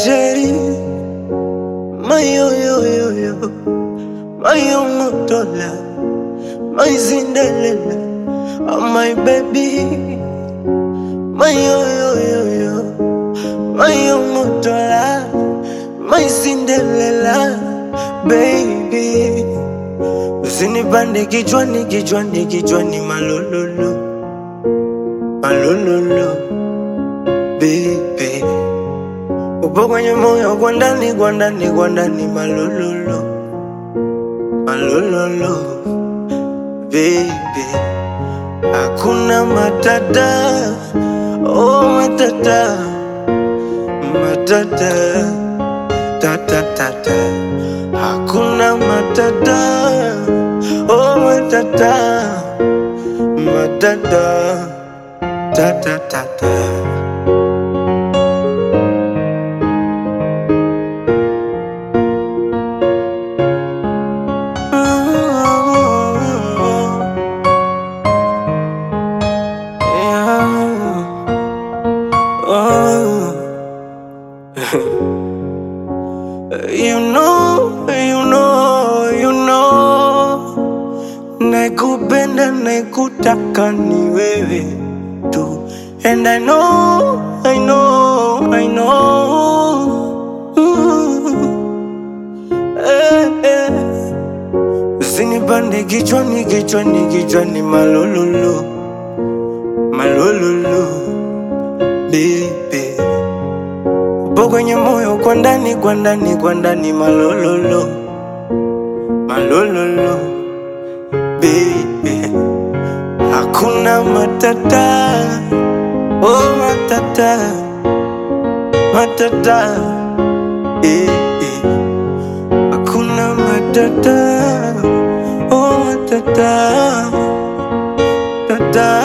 chérie, my yo yo yo yo, my yo Motola, my Cinderella, oh my baby, my yo yo yo yo, my yo Motola, my Cinderella, baby. Usinipande kichwani kichwani kichwani malololo, malololo, baby. Upo kwenye moyo kwa ndani kwa ndani kwa ndani malololo, malololo, baby. Hakuna matata, oh matata, matata, tata tata. Hakuna matata, oh matata, matata, tata tata. Nakupenda nakutaka ni wewe tu. And I know, I know, I know. Usinipande kichwani kichwani kichwani malololo, malololo, baby. Upo kwenye moyo kwa ndani kwa ndani kwa ndani malololo, malololo, baby. Hakuna matata, oh matata, matata, eh, eh. Hakuna matata, oh matata, tata.